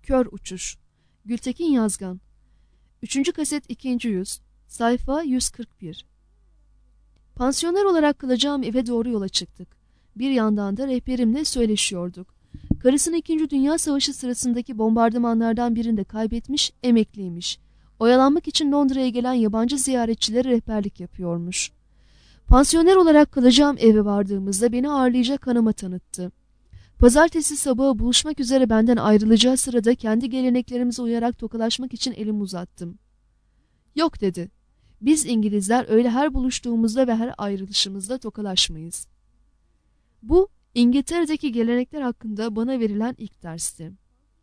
Kör Uçuş. Gültekin Yazgan. 3. kaset 2. yüz. Sayfa 141. Pansiyoner olarak kalacağım eve doğru yola çıktık. Bir yandan da rehberimle söyleşiyorduk. Karısını 2. Dünya Savaşı sırasındaki bombardımanlardan birinde kaybetmiş, emekliymiş. Oyalanmak için Londra'ya gelen yabancı ziyaretçilere rehberlik yapıyormuş. Pansiyoner olarak kalacağım eve vardığımızda beni ağırlayacak hanıma tanıttı. Pazartesi sabahı buluşmak üzere benden ayrılacağı sırada kendi geleneklerimize uyarak tokalaşmak için elimi uzattım. Yok dedi. Biz İngilizler öyle her buluştuğumuzda ve her ayrılışımızda tokalaşmayız. Bu İngiltere'deki gelenekler hakkında bana verilen ilk dersti.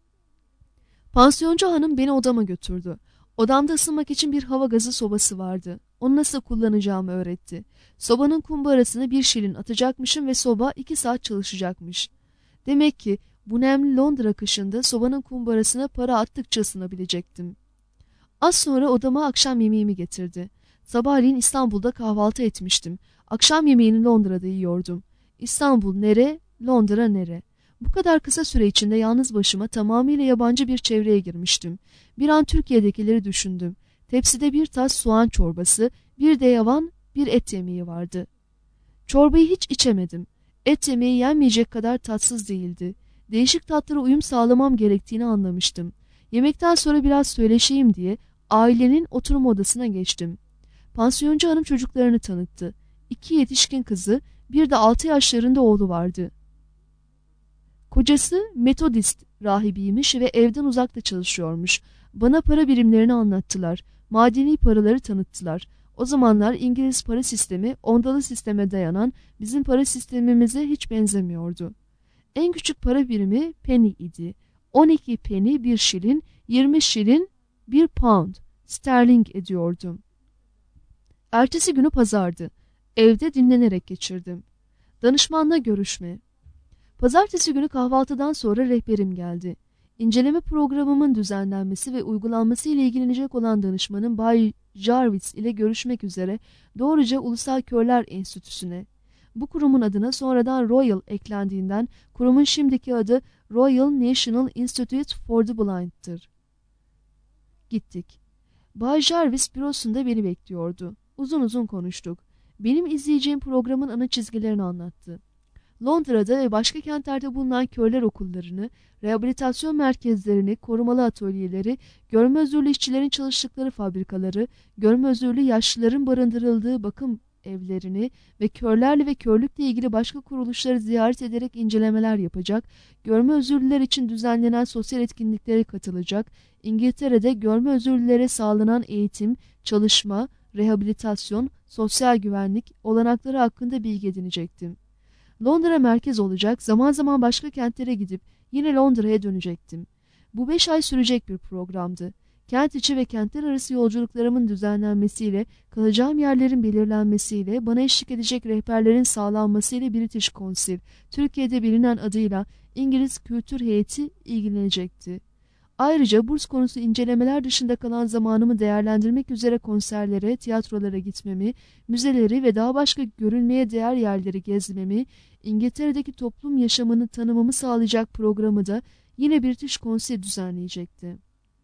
Pansiyoncu hanım beni odama götürdü. Odamda ısınmak için bir hava gazı sobası vardı. Onu nasıl kullanacağımı öğretti. Sobanın kumbarasını 1 şilin atacakmışım ve soba 2 saat çalışacakmış. Demek ki bu nemli Londra kışında sobanın kumbarasına para attıkça ısınabilecektim. Az sonra odama akşam yemeğimi getirdi. Sabahleyin İstanbul'da kahvaltı etmiştim. Akşam yemeğini Londra'da yiyordum. İstanbul nere, Londra nere? Bu kadar kısa süre içinde yalnız başıma tamamıyla yabancı bir çevreye girmiştim. Bir an Türkiye'dekileri düşündüm. Tepside bir tas soğan çorbası, bir de yavan bir et yemeği vardı. Çorbayı hiç içemedim. Et yemeği yenmeyecek kadar tatsız değildi. Değişik tatlara uyum sağlamam gerektiğini anlamıştım. Yemekten sonra biraz söyleşeyim diye ailenin oturma odasına geçtim. Pansiyoncu hanım çocuklarını tanıttı. 2 yetişkin kızı, bir de 6 yaşlarında oğlu vardı. Kocası Metodist rahibiymiş ve evden uzakta çalışıyormuş. Bana para birimlerini anlattılar. Madeni paraları tanıttılar. O zamanlar İngiliz para sistemi ondalı sisteme dayanan bizim para sistemimize hiç benzemiyordu. En küçük para birimi penny idi. 12 penny 1 şilin, 20 şilin 1 pound sterling ediyordu. Ertesi günü pazardı. Evde dinlenerek geçirdim. Danışmanla görüşme. Pazartesi günü kahvaltıdan sonra rehberim geldi. İnceleme programımın düzenlenmesi ve uygulanması ile ilgilenecek olan danışmanım Bay Jarvis ile görüşmek üzere doğruca Ulusal Körler Enstitüsü'ne. Bu kurumun adına sonradan Royal eklendiğinden kurumun şimdiki adı Royal National Institute for the Blind'tır. Gittik. Bay Jarvis bürosunda beni bekliyordu. Uzun uzun konuştuk. Benim izleyeceğim programın ana çizgilerini anlattı. Londra'da ve başka kentlerde bulunan körler okullarını, rehabilitasyon merkezlerini, korumalı atölyeleri, görme özürlü işçilerin çalıştıkları fabrikaları, görme özürlü yaşlıların barındırıldığı bakım evlerini ve körlerle ve körlükle ilgili başka kuruluşları ziyaret ederek incelemeler yapacak, görme özürlüler için düzenlenen sosyal etkinliklere katılacak, İngiltere'de görme özürlülere sağlanan eğitim, çalışma, rehabilitasyon, sosyal güvenlik olanakları hakkında bilgi edinecektim. Londra merkez olacak, zaman zaman başka kentlere gidip yine Londra'ya dönecektim. Bu 5 ay sürecek bir programdı. Kent içi ve kentler arası yolculuklarımın düzenlenmesiyle, kalacağım yerlerin belirlenmesiyle, bana eşlik edecek rehberlerin sağlanmasıyla British Council, Türkiye'de bilinen adıyla İngiliz Kültür Heyeti ilgilenecekti. Ayrıca burs konusu incelemeler dışında kalan zamanımı değerlendirmek üzere konserlere, tiyatrolara gitmemi, müzeleri ve daha başka görülmeye değer yerleri gezmemi, İngiltere'deki toplum yaşamını tanımamı sağlayacak programı da yine British Council düzenleyecekti.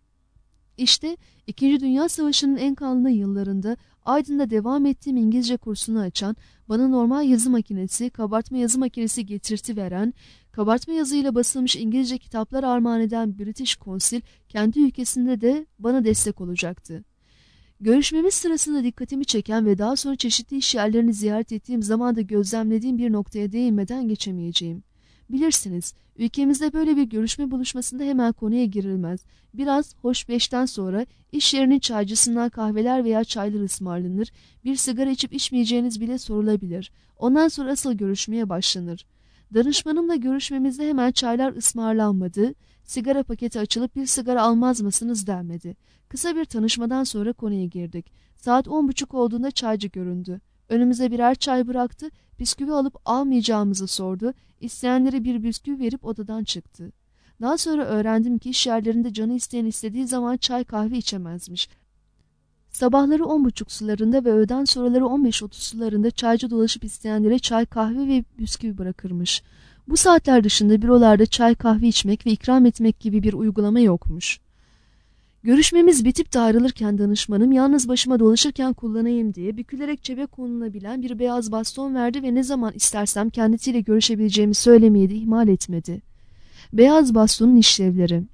İşte 2. Dünya Savaşı'nın en kanlı yıllarında Aydın'da devam ettiğim İngilizce kursunu açan, bana normal yazı makinesi, kabartma yazı makinesi getirti veren, kabartma yazıyla basılmış İngilizce kitaplar armağan eden British Council kendi ülkesinde de bana destek olacaktı. Görüşmemiz sırasında dikkatimi çeken ve daha sonra çeşitli iş yerlerini ziyaret ettiğim zaman da gözlemlediğim bir noktaya değinmeden geçemeyeceğim. Bilirsiniz, ülkemizde böyle bir görüşme buluşmasında hemen konuya girilmez. Biraz hoş beşten sonra iş yerinin çaycısından kahveler veya çaylar ısmarlanır, bir sigara içip içmeyeceğiniz bile sorulabilir. Ondan sonra asıl görüşmeye başlanır. Danışmanımla görüşmemizde hemen çaylar ısmarlanmadı, sigara paketi açılıp bir sigara almaz mısınız denmedi. Kısa bir tanışmadan sonra konuya girdik. Saat 10.30 olduğunda çaycı göründü. Önümüze birer çay bıraktı, bisküvi alıp almayacağımızı sordu, isteyenlere bir bisküvi verip odadan çıktı. Daha sonra öğrendim ki iş yerlerinde canı isteyen istediği zaman çay kahve içemezmiş. Sabahları 10.30 sularında ve öğleden sonraları 15.30 sularında çaycı dolaşıp isteyenlere çay kahve ve bisküvi bırakırmış. Bu saatler dışında bürolarda çay kahve içmek ve ikram etmek gibi bir uygulama yokmuş. Görüşmemiz bitip de ayrılırken danışmanım yalnız başıma dolaşırken kullanayım diye bükülerek cebe konulabilen bir beyaz baston verdi ve ne zaman istersem kendisiyle görüşebileceğimi söylemeyi de ihmal etmedi. Beyaz bastonun işlevleri.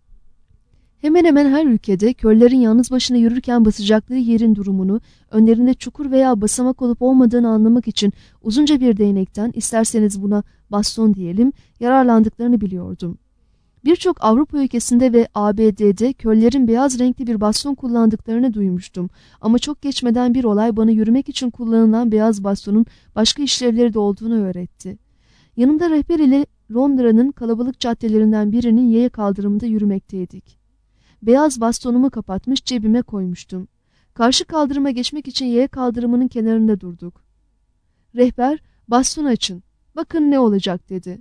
Hemen hemen her ülkede körlerin yalnız başına yürürken basacakları yerin durumunu, önlerinde çukur veya basamak olup olmadığını anlamak için uzunca bir değnekten, isterseniz buna baston diyelim, yararlandıklarını biliyordum. Birçok Avrupa ülkesinde ve ABD'de körlerin beyaz renkli bir baston kullandıklarını duymuştum. Ama çok geçmeden bir olay bana yürümek için kullanılan beyaz bastonun başka işlevleri de olduğunu öğretti. Yanımda rehber ile Londra'nın kalabalık caddelerinden birinin yaya kaldırımında yürümekteydik. Beyaz bastonumu kapatmış cebime koymuştum. Karşı kaldırıma geçmek için yaya kaldırımının kenarında durduk. Rehber, "Bastonu açın, bakın ne olacak," dedi.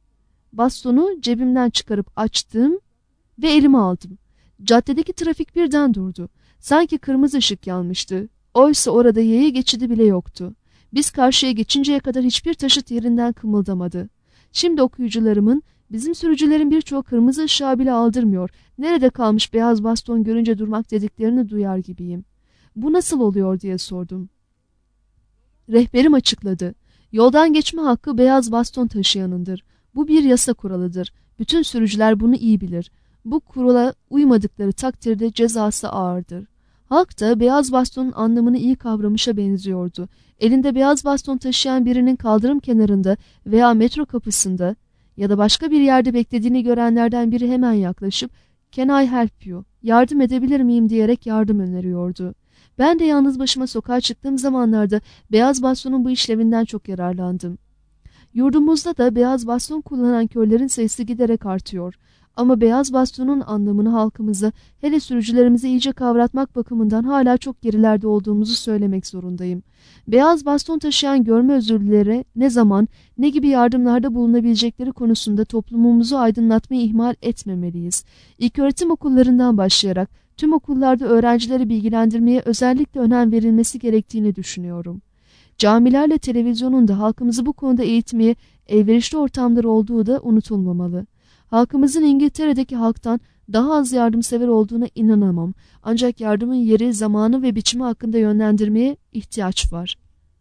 Bastonu cebimden çıkarıp açtım ve elime aldım. Caddedeki trafik birden durdu. Sanki kırmızı ışık yanmıştı. Oysa orada yaya geçidi bile yoktu. Biz karşıya geçinceye kadar hiçbir taşıt yerinden kımıldamadı. Şimdi okuyucularımın, bizim sürücülerin birçoğu kırmızı ışığa bile aldırmıyor, nerede kalmış beyaz baston görünce durmak dediklerini duyar gibiyim. Bu nasıl oluyor diye sordum. Rehberim açıkladı. Yoldan geçme hakkı beyaz baston taşıyanındır. Bu bir yasa kuralıdır. Bütün sürücüler bunu iyi bilir. Bu kurala uymadıkları takdirde cezası ağırdır. Halk da beyaz bastonun anlamını iyi kavramışa benziyordu. Elinde beyaz baston taşıyan birinin kaldırım kenarında veya metro kapısında ya da başka bir yerde beklediğini görenlerden biri hemen yaklaşıp "Can I help you? Yardım edebilir miyim?" diyerek yardım öneriyordu. Ben de yalnız başıma sokağa çıktığım zamanlarda beyaz bastonun bu işlevinden çok yararlandım. Yurdumuzda da beyaz baston kullanan körlerin sayısı giderek artıyor. Ama beyaz bastonun anlamını halkımıza, hele sürücülerimize iyice kavratmak bakımından hala çok gerilerde olduğumuzu söylemek zorundayım. Beyaz baston taşıyan görme özürlülere ne zaman, ne gibi yardımlarda bulunabilecekleri konusunda toplumumuzu aydınlatmayı ihmal etmemeliyiz. İlköğretim okullarından başlayarak tüm okullarda öğrencileri bilgilendirmeye özellikle önem verilmesi gerektiğini düşünüyorum. Camilerle televizyonun da halkımızı bu konuda eğitmeye elverişli ortamlar olduğu da unutulmamalı. Halkımızın İngiltere'deki halktan daha az yardımsever olduğuna inanamam. Ancak yardımın yeri, zamanı ve biçimi hakkında yönlendirmeye ihtiyaç var.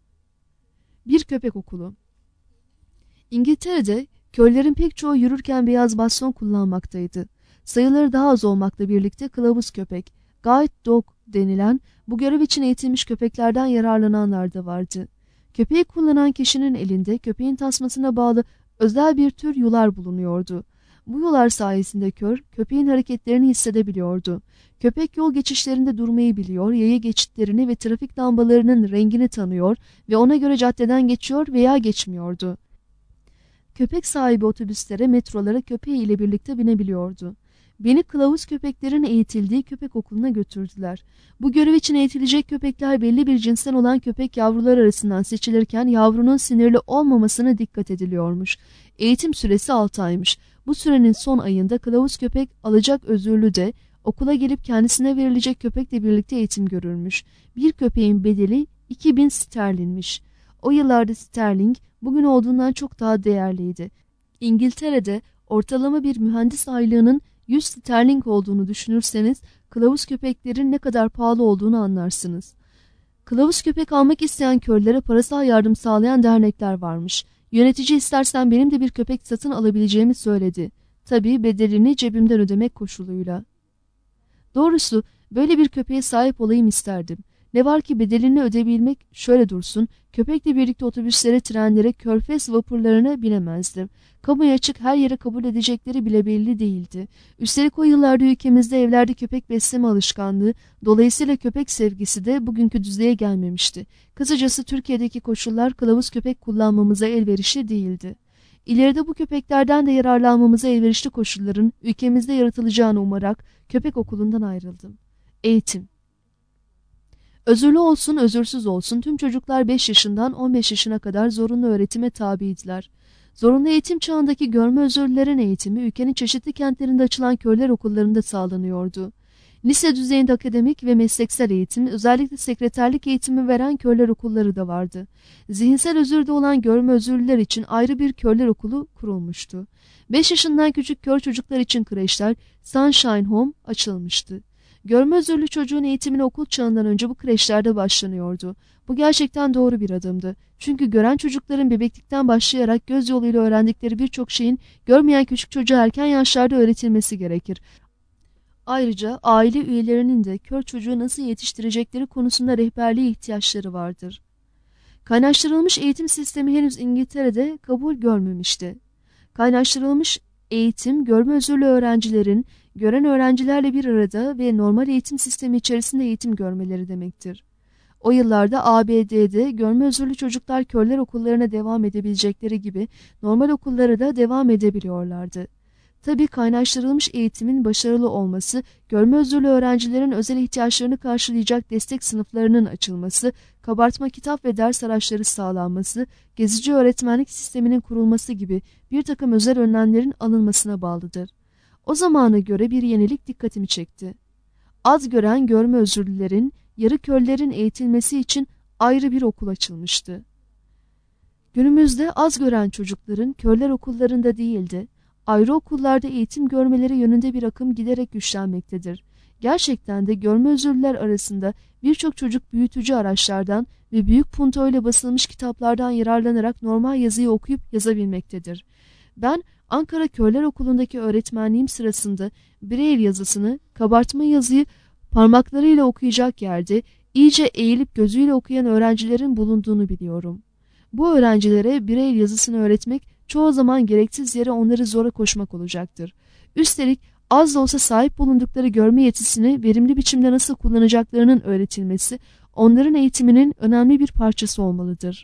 Bir köpek okulu. İngiltere'de köylerin pek çoğu yürürken beyaz baston kullanmaktaydı. Sayıları daha az olmakla birlikte kılavuz köpek, guide dog denilen bu görev için eğitilmiş köpeklerden yararlananlar da vardı. Köpeği kullanan kişinin elinde köpeğin tasmasına bağlı özel bir tür yular bulunuyordu. Bu yular sayesinde kör, köpeğin hareketlerini hissedebiliyordu. Köpek yol geçişlerinde durmayı biliyor, yaya geçitlerini ve trafik lambalarının rengini tanıyor ve ona göre caddeden geçiyor veya geçmiyordu. Köpek sahibi otobüslere, metrolara köpeği ile birlikte binebiliyordu. Beni kılavuz köpeklerin eğitildiği köpek okuluna götürdüler. Bu görev için eğitilecek köpekler belli bir cinsten olan köpek yavrular arasından seçilirken yavrunun sinirli olmamasına dikkat ediliyormuş. Eğitim süresi 6 aymış. Bu sürenin son ayında kılavuz köpek alacak özürlü de okula gelip kendisine verilecek köpekle birlikte eğitim görürmüş. Bir köpeğin bedeli 2000 sterlinmiş. O yıllarda sterling bugün olduğundan çok daha değerliydi. İngiltere'de ortalama bir mühendis aylığının 100 sterling olduğunu düşünürseniz kılavuz köpeklerin ne kadar pahalı olduğunu anlarsınız. Kılavuz köpek almak isteyen körlere parasal yardım sağlayan dernekler varmış. Yönetici istersen benim de bir köpek satın alabileceğimi söyledi. Tabii bedelini cebimden ödemek koşuluyla. Doğrusu böyle bir köpeğe sahip olayım isterdim. Ne var ki bedelini ödeyebilmek şöyle dursun, köpekle birlikte otobüslere, trenlere, körfez vapurlarına binemezdim. Kamuya açık her yere kabul edecekleri bile belli değildi. Üstelik o yıllarda ülkemizde evlerde köpek besleme alışkanlığı, dolayısıyla köpek sevgisi de bugünkü düzeye gelmemişti. Kısacası Türkiye'deki koşullar kılavuz köpek kullanmamıza elverişli değildi. İleride bu köpeklerden de yararlanmamıza elverişli koşulların ülkemizde yaratılacağını umarak köpek okulundan ayrıldım. Eğitim. Özürlü olsun, özürsüz olsun tüm çocuklar 5 yaşından 15 yaşına kadar zorunlu öğretime tabiydiler. Zorunlu eğitim çağındaki görme özürlülerin eğitimi ülkenin çeşitli kentlerinde açılan körler okullarında sağlanıyordu. Lise düzeyinde akademik ve mesleksel eğitim, özellikle sekreterlik eğitimi veren körler okulları da vardı. Zihinsel özürde olan görme özürlüler için ayrı bir körler okulu kurulmuştu. 5 yaşından küçük kör çocuklar için kreşler Sunshine Home açılmıştı. Görme özürlü çocuğun eğitimine okul çağından önce bu kreşlerde başlanıyordu. Bu gerçekten doğru bir adımdı. Çünkü gören çocukların bebeklikten başlayarak göz yoluyla öğrendikleri birçok şeyin görmeyen küçük çocuğa erken yaşlarda öğretilmesi gerekir. Ayrıca aile üyelerinin de kör çocuğu nasıl yetiştirecekleri konusunda rehberliğe ihtiyaçları vardır. Kaynaştırılmış eğitim sistemi henüz İngiltere'de kabul görmemişti. Kaynaştırılmış eğitim, görme özürlü öğrencilerin gören öğrencilerle bir arada ve normal eğitim sistemi içerisinde eğitim görmeleri demektir. O yıllarda ABD'de görme özürlü çocuklar körler okullarına devam edebilecekleri gibi normal okullara da devam edebiliyorlardı. Tabii kaynaştırılmış eğitimin başarılı olması, görme özürlü öğrencilerin özel ihtiyaçlarını karşılayacak destek sınıflarının açılması, kabartma kitap ve ders araçları sağlanması, gezici öğretmenlik sisteminin kurulması gibi bir takım özel önlemlerin alınmasına bağlıdır. O zamana göre bir yenilik dikkatimi çekti. Az gören görme özürlülerin, yarı körlerin eğitilmesi için ayrı bir okul açılmıştı. Günümüzde az gören çocukların körler okullarında değildi, ayrı okullarda eğitim görmeleri yönünde bir akım giderek güçlenmektedir. Gerçekten de görme özürlüler arasında birçok çocuk büyütücü araçlardan ve büyük puntoyla basılmış kitaplardan yararlanarak normal yazıyı okuyup yazabilmektedir. Ben Ankara Körler Okulu'ndaki öğretmenliğim sırasında Braille yazısını, kabartma yazıyı parmaklarıyla okuyacak yerde iyice eğilip gözüyle okuyan öğrencilerin bulunduğunu biliyorum. Bu öğrencilere Braille yazısını öğretmek çoğu zaman gereksiz yere onları zora koşmak olacaktır. Üstelik az da olsa sahip bulundukları görme yetisini verimli biçimde nasıl kullanacaklarının öğretilmesi onların eğitiminin önemli bir parçası olmalıdır.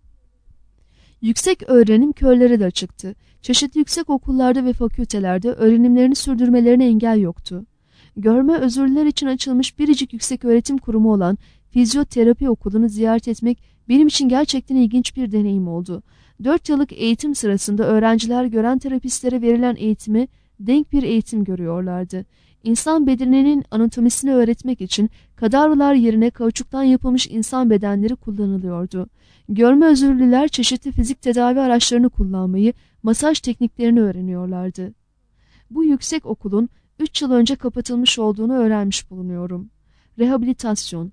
Yüksek öğrenim körlere de açıktı. Çeşitli yüksek okullarda ve fakültelerde öğrenimlerini sürdürmelerine engel yoktu. Görme özürlüler için açılmış biricik yüksek öğretim kurumu olan fizyoterapi okulunu ziyaret etmek benim için gerçekten ilginç bir deneyim oldu. 4 yıllık eğitim sırasında öğrenciler gören terapistlere verilen eğitimi denk bir eğitim görüyorlardı. İnsan bedeninin anatomisini öğretmek için kadavralar yerine kauçuktan yapılmış insan bedenleri kullanılıyordu. Görme özürlüler çeşitli fizik tedavi araçlarını kullanmayı, masaj tekniklerini öğreniyorlardı. Bu yüksek okulun 3 yıl önce kapatılmış olduğunu öğrenmiş bulunuyorum. Rehabilitasyon.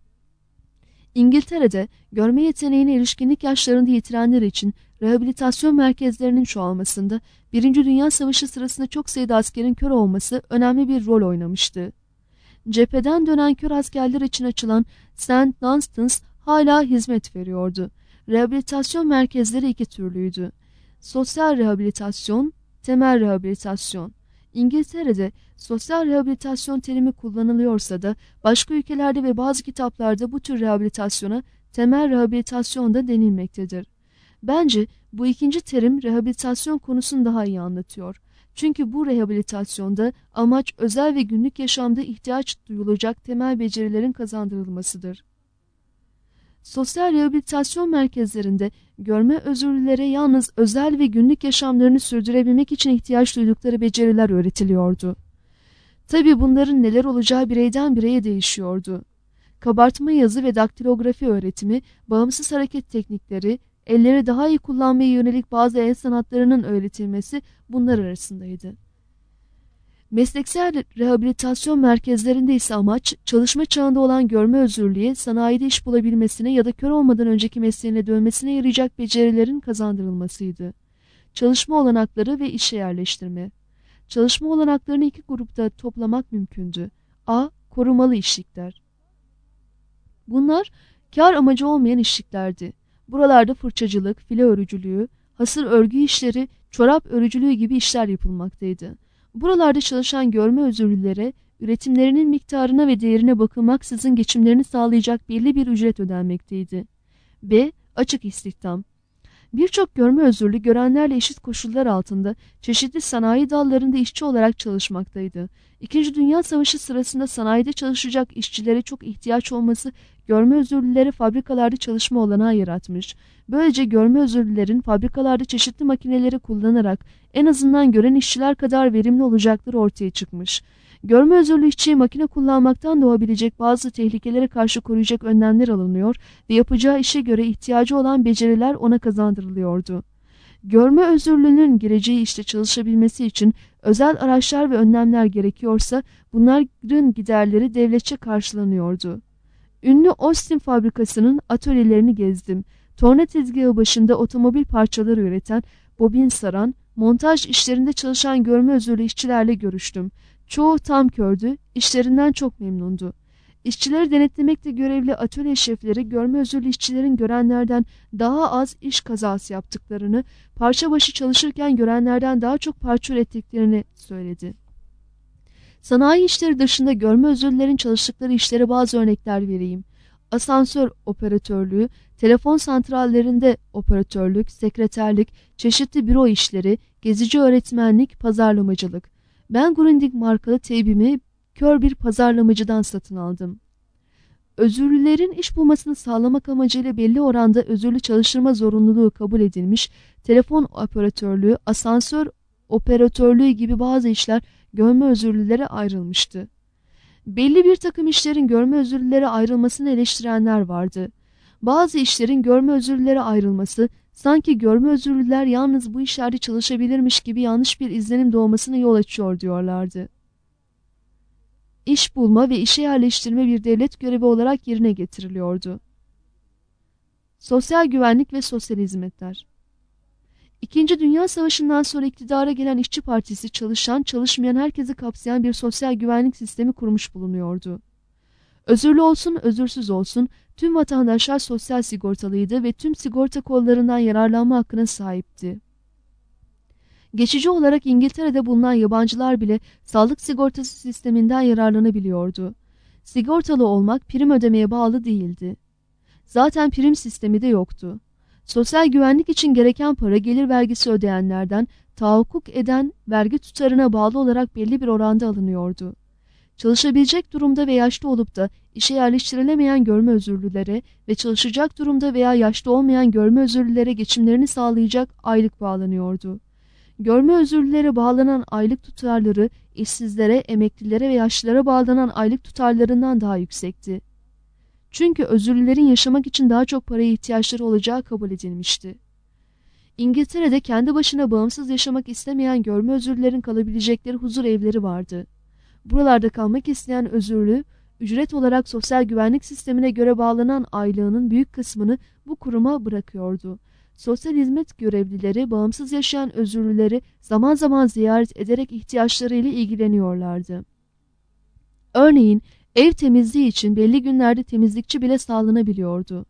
İngiltere'de görme yeteneğine erişkinlik yaşlarında yitirenler için rehabilitasyon merkezlerinin çoğalmasında Birinci Dünya Savaşı sırasında çok sayıda askerin kör olması önemli bir rol oynamıştı. Cepheden dönen kör askerler için açılan St. Dunstan's hala hizmet veriyordu. Rehabilitasyon merkezleri iki türlüydü. Sosyal rehabilitasyon, temel rehabilitasyon. İngiltere'de sosyal rehabilitasyon terimi kullanılıyorsa da başka ülkelerde ve bazı kitaplarda bu tür rehabilitasyona temel rehabilitasyon da denilmektedir. Bence bu ikinci terim rehabilitasyon konusunu daha iyi anlatıyor. Çünkü bu rehabilitasyonda amaç özel ve günlük yaşamda ihtiyaç duyulacak temel becerilerin kazandırılmasıdır. Sosyal rehabilitasyon merkezlerinde görme özürlülere yalnız özel ve günlük yaşamlarını sürdürebilmek için ihtiyaç duydukları beceriler öğretiliyordu. Tabii bunların neler olacağı bireyden bireye değişiyordu. Kabartma yazı ve daktilografi öğretimi, bağımsız hareket teknikleri, elleri daha iyi kullanmaya yönelik bazı el sanatlarının öğretilmesi bunlar arasındaydı. Mesleksel rehabilitasyon merkezlerinde ise amaç, çalışma çağında olan görme özürlüğe sanayide iş bulabilmesine ya da kör olmadan önceki mesleğine dönmesine yarayacak becerilerin kazandırılmasıydı. Çalışma olanakları ve işe yerleştirme. Çalışma olanaklarını iki grupta toplamak mümkündü. A. Korumalı işlikler. Bunlar, kar amacı olmayan işliklerdi. Buralarda fırçacılık, file örücülüğü, hasır örgü işleri, çorap örücülüğü gibi işler yapılmaktaydı. Buralarda çalışan görme özürlülere, üretimlerinin miktarına ve değerine bakılmaksızın geçimlerini sağlayacak belli bir ücret ödenmekteydi. B. Açık istihdam. Birçok görme özürlü görenlerle eşit koşullar altında çeşitli sanayi dallarında işçi olarak çalışmaktaydı. İkinci Dünya Savaşı sırasında sanayide çalışacak işçilere çok ihtiyaç olması görme özürlülere fabrikalarda çalışma olanağı yaratmış. Böylece görme özürlülerin fabrikalarda çeşitli makineleri kullanarak en azından gören işçiler kadar verimli olacakları ortaya çıkmış. Görme özürlü işçiye makine kullanmaktan doğabilecek bazı tehlikelere karşı koruyacak önlemler alınıyor ve yapacağı işe göre ihtiyacı olan beceriler ona kazandırılıyordu. Görme özürlünün gireceği işte çalışabilmesi için özel araçlar ve önlemler gerekiyorsa bunların giderleri devletçe karşılanıyordu. Ünlü Austin fabrikasının atölyelerini gezdim. Torna tezgahı başında otomobil parçaları üreten, bobin saran, montaj işlerinde çalışan görme özürlü işçilerle görüştüm. Çoğu tam kördü, işlerinden çok memnundu. İşçileri denetlemekle görevli atölye şefleri görme özürlü işçilerin görenlerden daha az iş kazası yaptıklarını, parça başı çalışırken görenlerden daha çok parça ürettiklerini söyledi. Sanayi işleri dışında görme özürlülerin çalıştıkları işlere bazı örnekler vereyim. Asansör operatörlüğü, telefon santrallerinde operatörlük, sekreterlik, çeşitli büro işleri, gezici öğretmenlik, pazarlamacılık. Ben Grundig markalı teybimi kör bir pazarlamacıdan satın aldım. Özürlülerin iş bulmasını sağlamak amacıyla belli oranda özürlü çalıştırma zorunluluğu kabul edilmiş, telefon operatörlüğü, asansör operatörlüğü gibi bazı işler görme özürlülere ayrılmıştı. Belli bir takım işlerin görme özürlülere ayrılmasını eleştirenler vardı. Bazı işlerin görme özürlülere ayrılması, sanki görme özürlüler yalnız bu işlerde çalışabilirmiş gibi yanlış bir izlenim doğmasına yol açıyor diyorlardı. İş bulma ve işe yerleştirme bir devlet görevi olarak yerine getiriliyordu. Sosyal güvenlik ve sosyal hizmetler. İkinci Dünya Savaşı'ndan sonra iktidara gelen İşçi Partisi çalışan, çalışmayan herkesi kapsayan bir sosyal güvenlik sistemi kurmuş bulunuyordu. Özürlü olsun, özürsüz olsun tüm vatandaşlar sosyal sigortalıydı ve tüm sigorta kollarından yararlanma hakkına sahipti. Geçici olarak İngiltere'de bulunan yabancılar bile sağlık sigortası sisteminden yararlanabiliyordu. Sigortalı olmak prim ödemeye bağlı değildi. Zaten prim sistemi de yoktu. Sosyal güvenlik için gereken para gelir vergisi ödeyenlerden tahakkuk eden vergi tutarına bağlı olarak belli bir oranda alınıyordu. Çalışabilecek durumda ve yaşlı olup da işe yerleştirilemeyen görme özürlülere ve çalışacak durumda veya yaşlı olmayan görme özürlülere geçimlerini sağlayacak aylık bağlanıyordu. Görme özürlülere bağlanan aylık tutarları işsizlere, emeklilere ve yaşlılara bağlanan aylık tutarlarından daha yüksekti. Çünkü özürlülerin yaşamak için daha çok paraya ihtiyaçları olacağı kabul edilmişti. İngiltere'de kendi başına bağımsız yaşamak istemeyen görme özürlülerin kalabilecekleri huzur evleri vardı. Buralarda kalmak isteyen özürlü, ücret olarak sosyal güvenlik sistemine göre bağlanan aylığının büyük kısmını bu kuruma bırakıyordu. Sosyal hizmet görevlileri bağımsız yaşayan özürlüleri zaman zaman ziyaret ederek ihtiyaçlarıyla ilgileniyorlardı. Örneğin ev temizliği için belli günlerde temizlikçi bile sağlanabiliyordu.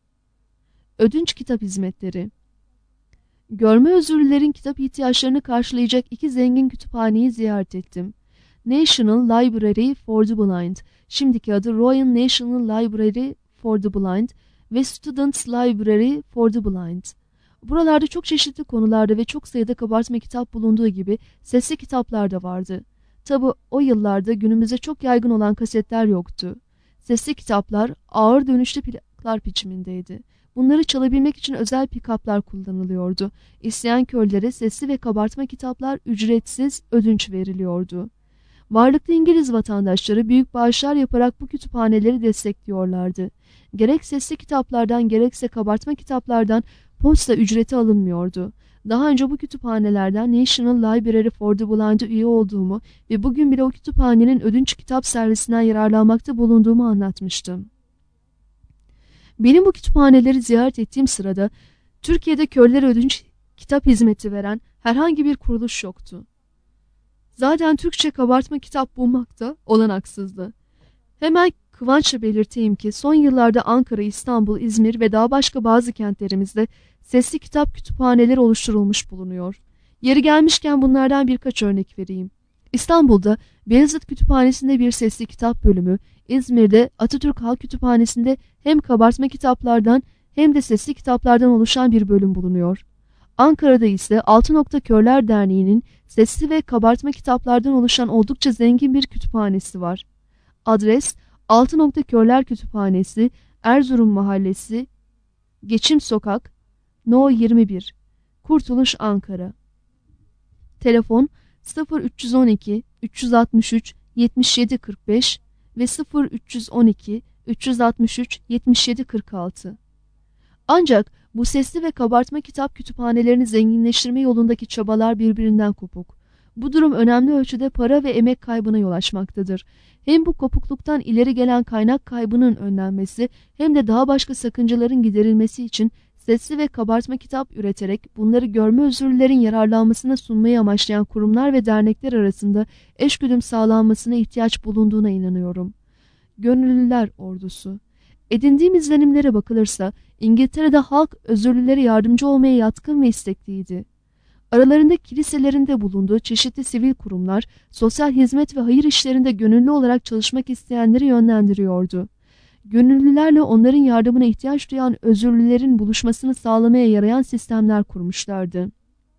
Ödünç kitap hizmetleri. Görme özürlülerin kitap ihtiyaçlarını karşılayacak iki zengin kütüphaneyi ziyaret ettim. National Library for the Blind, şimdiki adı Royal National Library for the Blind ve Students Library for the Blind. Buralarda çok çeşitli konularda ve çok sayıda kabartma kitap bulunduğu gibi sesli kitaplar da vardı. Tabi o yıllarda günümüzde çok yaygın olan kasetler yoktu. Sesli kitaplar ağır dönüşlü plaklar biçimindeydi. Bunları çalabilmek için özel pikaplar kullanılıyordu. İsteyen körlere sesli ve kabartma kitaplar ücretsiz ödünç veriliyordu. Varlıklı İngiliz vatandaşları büyük bağışlar yaparak bu kütüphaneleri destekliyorlardı. Gerek sesli kitaplardan gerekse kabartma kitaplardan posta ücreti alınmıyordu. Daha önce bu kütüphanelerden National Library for the Blind'a üye olduğumu ve bugün bile o kütüphanenin ödünç kitap servisinden yararlanmakta bulunduğumu anlatmıştım. Benim bu kütüphaneleri ziyaret ettiğim sırada Türkiye'de körlere ödünç kitap hizmeti veren herhangi bir kuruluş yoktu. Zaten Türkçe kabartma kitap bulmak da olanaksızdı. Hemen kıvançla belirteyim ki son yıllarda Ankara, İstanbul, İzmir ve daha başka bazı kentlerimizde sesli kitap kütüphaneleri oluşturulmuş bulunuyor. Yeri gelmişken bunlardan birkaç örnek vereyim. İstanbul'da Beyazıt Kütüphanesi'nde bir sesli kitap bölümü, İzmir'de Atatürk Halk Kütüphanesi'nde hem kabartma kitaplardan hem de sesli kitaplardan oluşan bir bölüm bulunuyor. Ankara'da ise Altı Nokta Körler Derneği'nin sesli ve kabartma kitaplardan oluşan oldukça zengin bir kütüphanesi var. Adres Altı Nokta Körler Kütüphanesi, Erzurum Mahallesi, Geçim Sokak, No 21, Kurtuluş, Ankara. Telefon 0312 363 7745 ve 0312 363 7746. Ancak bu sesli ve kabartma kitap kütüphanelerini zenginleştirme yolundaki çabalar birbirinden kopuk. Bu durum önemli ölçüde para ve emek kaybına yol açmaktadır. Hem bu kopukluktan ileri gelen kaynak kaybının önlenmesi hem de daha başka sakıncaların giderilmesi için sesli ve kabartma kitap üreterek bunları görme özürlülerin yararlanmasına sunmayı amaçlayan kurumlar ve dernekler arasında eşgüdüm sağlanmasına ihtiyaç bulunduğuna inanıyorum. Gönüllüler ordusu. Edindiğim izlenimlere bakılırsa İngiltere'de halk özürlülere yardımcı olmaya yatkın ve istekliydi. Aralarında kiliselerinde bulunduğu çeşitli sivil kurumlar, sosyal hizmet ve hayır işlerinde gönüllü olarak çalışmak isteyenleri yönlendiriyordu. Gönüllülerle onların yardımına ihtiyaç duyan özürlülerin buluşmasını sağlamaya yarayan sistemler kurmuşlardı.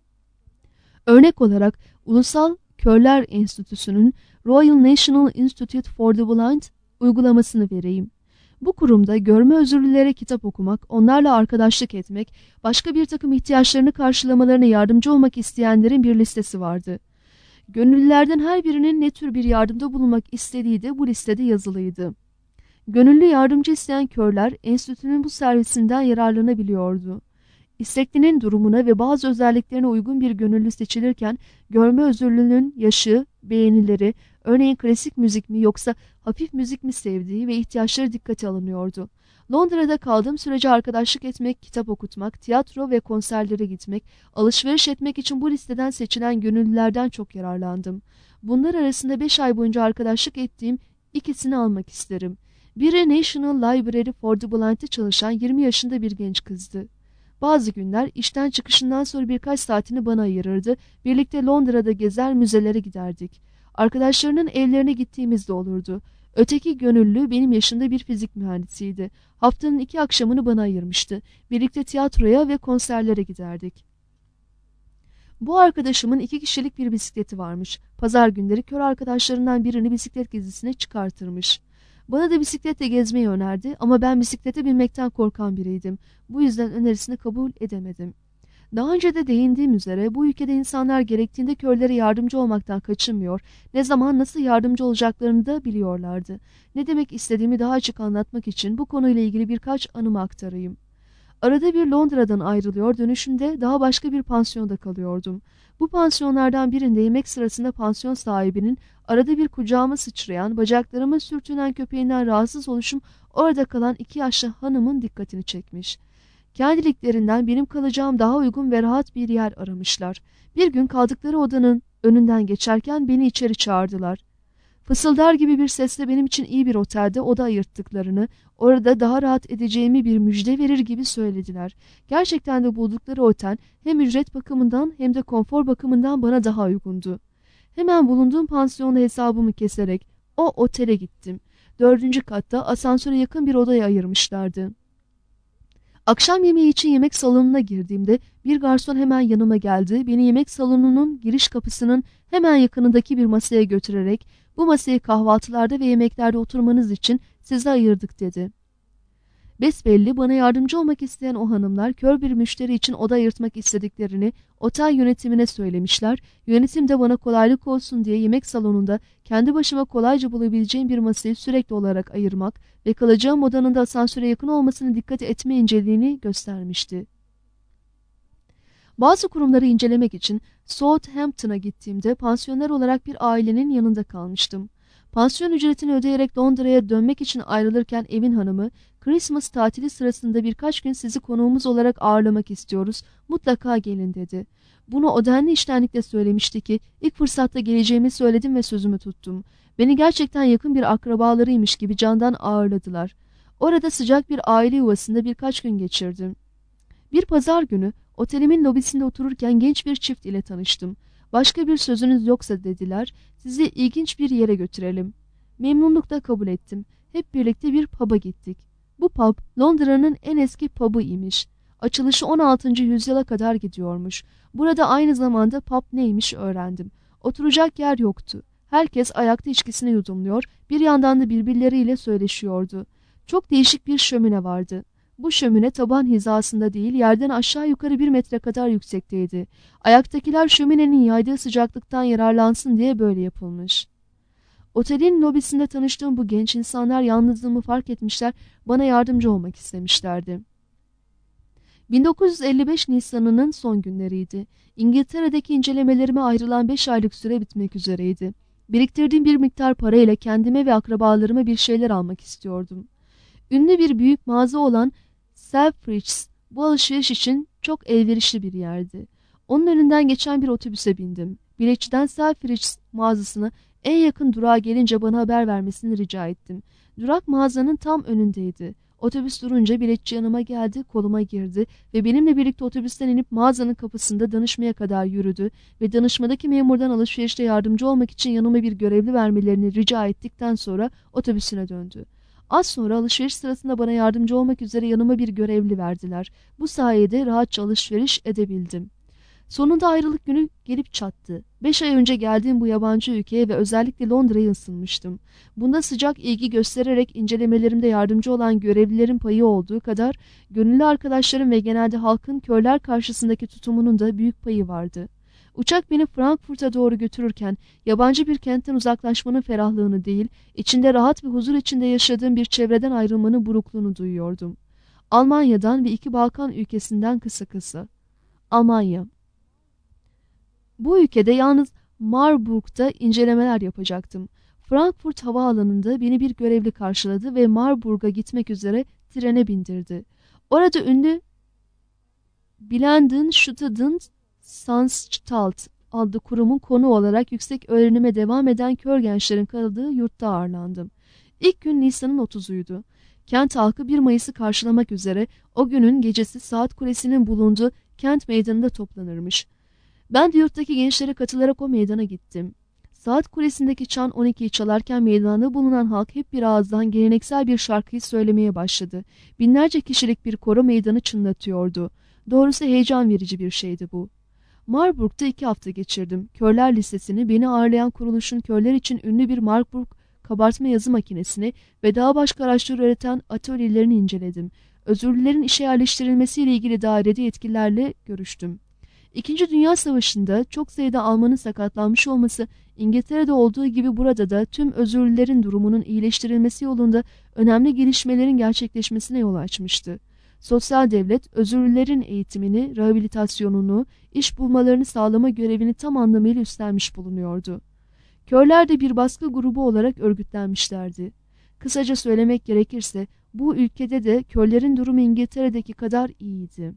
Örnek olarak Ulusal Körler Enstitüsü'nün Royal National Institute for the Blind uygulamasını vereyim. Bu kurumda görme özürlülere kitap okumak, onlarla arkadaşlık etmek, başka bir takım ihtiyaçlarını karşılamalarına yardımcı olmak isteyenlerin bir listesi vardı. Gönüllülerden her birinin ne tür bir yardımda bulunmak istediği de bu listede yazılıydı. Gönüllü yardımcı isteyen körler enstitünün bu servisinden yararlanabiliyordu. İsteklinin durumuna ve bazı özelliklerine uygun bir gönüllü seçilirken görme özürlünün yaşı, beğenileri, örneğin klasik müzik mi yoksa hafif müzik mi sevdiği ve ihtiyaçları dikkate alınıyordu. Londra'da kaldığım sürece arkadaşlık etmek, kitap okutmak, tiyatro ve konserlere gitmek, alışveriş etmek için bu listeden seçilen gönüllülerden çok yararlandım. Bunlar arasında 5 ay boyunca arkadaşlık ettiğim ikisini almak isterim. Biri National Library for the Blind'de çalışan 20 yaşında bir genç kızdı. Bazı günler işten çıkışından sonra birkaç saatini bana ayırırdı. Birlikte Londra'da gezer, müzelere giderdik. Arkadaşlarının evlerine gittiğimiz de olurdu. Öteki gönüllü benim yaşımda bir fizik mühendisiydi. Haftanın 2 akşamını bana ayırmıştı. Birlikte tiyatroya ve konserlere giderdik. Bu arkadaşımın 2 kişilik bir bisikleti varmış. Pazar günleri kör arkadaşlarından birini bisiklet gezisine çıkartırmış. Bana da bisikletle gezmeyi önerdi ama ben bisiklete binmekten korkan biriydim. Bu yüzden önerisini kabul edemedim. Daha önce de değindiğim üzere bu ülkede insanlar gerektiğinde körlere yardımcı olmaktan kaçınmıyor, ne zaman nasıl yardımcı olacaklarını da biliyorlardı. Ne demek istediğimi daha açık anlatmak için bu konuyla ilgili birkaç anımı aktarayım. Arada bir Londra'dan ayrılıyor, dönüşünde daha başka bir pansiyonda kalıyordum. Bu pansiyonlardan birinde yemek sırasında pansiyon sahibinin arada bir kucağıma sıçrayan, bacaklarıma sürtünen köpeğinden rahatsız oluşum orada kalan 2 yaşlı hanımın dikkatini çekmiş. Kendiliklerinden benim kalacağım daha uygun ve rahat bir yer aramışlar. Bir gün kaldıkları odanın önünden geçerken beni içeri çağırdılar. Fısıldar gibi bir sesle benim için iyi bir otelde oda ayırttıklarını, orada daha rahat edeceğimi bir müjde verir gibi söylediler. Gerçekten de buldukları otel hem ücret bakımından hem de konfor bakımından bana daha uygundu. Hemen bulunduğum pansiyonda hesabımı keserek o otele gittim. 4. katta asansöre yakın bir odaya ayırmışlardı. Akşam yemeği için yemek salonuna girdiğimde bir garson hemen yanıma geldi. Beni yemek salonunun giriş kapısının hemen yakınındaki bir masaya götürerek bu masayı kahvaltılarda ve yemeklerde oturmanız için size ayırdık dedi. Besbelli bana yardımcı olmak isteyen o hanımlar kör bir müşteri için oda ayırtmak istediklerini otel yönetimine söylemişler. Yönetim de bana kolaylık olsun diye yemek salonunda kendi başıma kolayca bulabileceğim bir masayı sürekli olarak ayırmak ve kalacağım odanın da asansöre yakın olmasını dikkat etme inceliğini göstermişti. Bazı kurumları incelemek için Southampton'a gittiğimde pansiyoner olarak bir ailenin yanında kalmıştım. Pansiyon ücretini ödeyerek Londra'ya dönmek için ayrılırken evin hanımı, Christmas tatili sırasında birkaç gün sizi konuğumuz olarak ağırlamak istiyoruz, mutlaka gelin dedi. Bunu o denli içtenlikle söylemişti ki ilk fırsatta geleceğimi söyledim ve sözümü tuttum. Beni gerçekten yakın bir akrabalarıymış gibi candan ağırladılar. Orada sıcak bir aile yuvasında birkaç gün geçirdim. Bir pazar günü otelimin lobisinde otururken genç bir çift ile tanıştım. Başka bir sözünüz yoksa dediler, sizi ilginç bir yere götürelim. Memnunlukla kabul ettim. Hep birlikte bir pub'a gittik. Bu pub Londra'nın en eski pub'ı imiş. Açılışı 16. yüzyıla kadar gidiyormuş. Burada aynı zamanda pub neymiş öğrendim. Oturacak yer yoktu. Herkes ayakta içkisini yudumluyor, bir yandan da birbirleriyle söyleşiyordu. Çok değişik bir şömine vardı. Bu şömine taban hizasında değil, yerden aşağı yukarı 1 metre kadar yüksekteydi. Ayaktakiler şöminenin yaydığı sıcaklıktan yararlansın diye böyle yapılmış. Otelin lobisinde tanıştığım bu genç insanlar yalnızlığımı fark etmişler, bana yardımcı olmak istemişlerdi. 1955 Nisan'ının son günleriydi. İngiltere'deki incelemelerime ayrılan 5 aylık süre bitmek üzereydi. Biriktirdiğim bir miktar parayla kendime ve akrabalarıma bir şeyler almak istiyordum. Ünlü bir büyük mağaza olan Selfridges bu alışveriş için çok elverişli bir yerdi. Onun önünden geçen bir otobüse bindim. Biletçiden Selfridges mağazasına en yakın durağa gelince bana haber vermesini rica ettim. Durak mağazanın tam önündeydi. Otobüs durunca biletçi yanıma geldi, koluma girdi ve benimle birlikte otobüsten inip mağazanın kapısında danışmaya kadar yürüdü ve danışmadaki memurdan alışverişte yardımcı olmak için yanıma bir görevli vermelerini rica ettikten sonra otobüsüne döndü. Az sonra alışveriş sırasında bana yardımcı olmak üzere yanıma bir görevli verdiler. Bu sayede rahatça alışveriş edebildim. Sonunda ayrılık günü gelip çattı. 5 ay önce geldiğim bu yabancı ülkeye ve özellikle Londra'ya ısınmıştım. Bunda sıcak ilgi göstererek incelemelerimde yardımcı olan görevlilerin payı olduğu kadar, gönüllü arkadaşlarım ve genelde halkın körler karşısındaki tutumunun da büyük payı vardı. Uçak beni Frankfurt'a doğru götürürken, yabancı bir kentten uzaklaşmanın ferahlığını değil, içinde rahat ve huzur içinde yaşadığım bir çevreden ayrılmanın burukluğunu duyuyordum. Almanya'dan ve 2 Balkan ülkesinden kısa. Almanya. Bu ülkede yalnız Marburg'da incelemeler yapacaktım. Frankfurt havaalanında beni bir görevli karşıladı ve Marburg'a gitmek üzere trene bindirdi. Orada ünlü Blenden Studentenanstalt adlı kurumun konu olarak yüksek öğrenime devam eden kör gençlerin kaldığı yurtta ağırlandım. İlk gün Nisan'ın 30'uydu. Kent halkı 1 Mayıs'ı karşılamak üzere o günün gecesi Saat Kulesi'nin bulunduğu kent meydanında toplanırmış. Ben de yurttaki gençlere katılarak o meydana gittim. Saat Kulesi'ndeki çan 12'yi çalarken meydanda bulunan halk hep bir ağızdan geleneksel bir şarkıyı söylemeye başladı. Binlerce kişilik bir koro meydanı çınlatıyordu. Doğrusu heyecan verici bir şeydi bu. Marburg'da 2 hafta geçirdim. Körler Lisesi'ni, beni ağırlayan kuruluşun körler için ünlü bir Marburg kabartma yazı makinesini ve daha başka araçları üreten atölyelerini inceledim. Özürlülerin işe yerleştirilmesiyle ilgili dairede yetkililerle görüştüm. İkinci Dünya Savaşı'nda çok sayıda Almanın sakatlanmış olması, İngiltere'de olduğu gibi burada da tüm özürlülerin durumunun iyileştirilmesi yolunda önemli gelişmelerin gerçekleşmesine yol açmıştı. Sosyal devlet, özürlülerin eğitimini, rehabilitasyonunu, iş bulmalarını sağlama görevini tam anlamıyla üstlenmiş bulunuyordu. Körler de bir baskı grubu olarak örgütlenmişlerdi. Kısaca söylemek gerekirse, bu ülkede de körlerin durumu İngiltere'deki kadar iyiydi.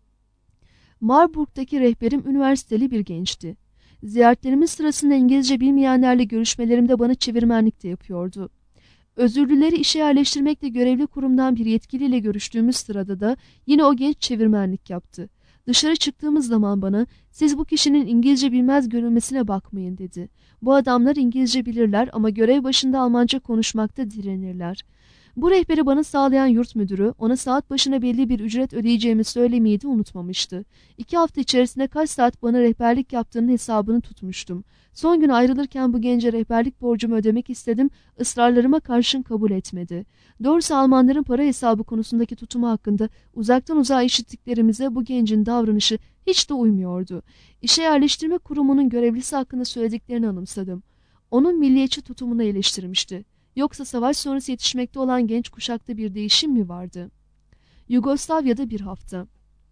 Marburg'daki rehberim üniversiteli bir gençti. Ziyaretlerimin sırasında İngilizce bilmeyenlerle görüşmelerimde bana çevirmenlik de yapıyordu. Özürlüleri işe yerleştirmekle görevli kurumdan bir yetkiliyle görüştüğümüz sırada da yine o genç çevirmenlik yaptı. Dışarı çıktığımız zaman bana, "Siz bu kişinin İngilizce bilmez görünmesine bakmayın," dedi. "Bu adamlar İngilizce bilirler ama görev başında Almanca konuşmakta direnirler." Bu rehberi bana sağlayan yurt müdürü, ona saat başına belli bir ücret ödeyeceğimi söylemeyi de unutmamıştı. 2 hafta içerisinde kaç saat bana rehberlik yaptığının hesabını tutmuştum. Son gün ayrılırken bu gence rehberlik borcumu ödemek istedim, ısrarlarıma karşın kabul etmedi. Doğrusu Almanların para hesabı konusundaki tutumu hakkında uzaktan uzağa işittiklerimize bu gencin davranışı hiç de uymuyordu. İşe yerleştirme kurumunun görevlisi hakkında söylediklerini anımsadım. Onun milliyetçi tutumunu eleştirmişti. Yoksa savaş sonrası yetişmekte olan genç kuşakta bir değişim mi vardı? Yugoslavya'da 1 hafta.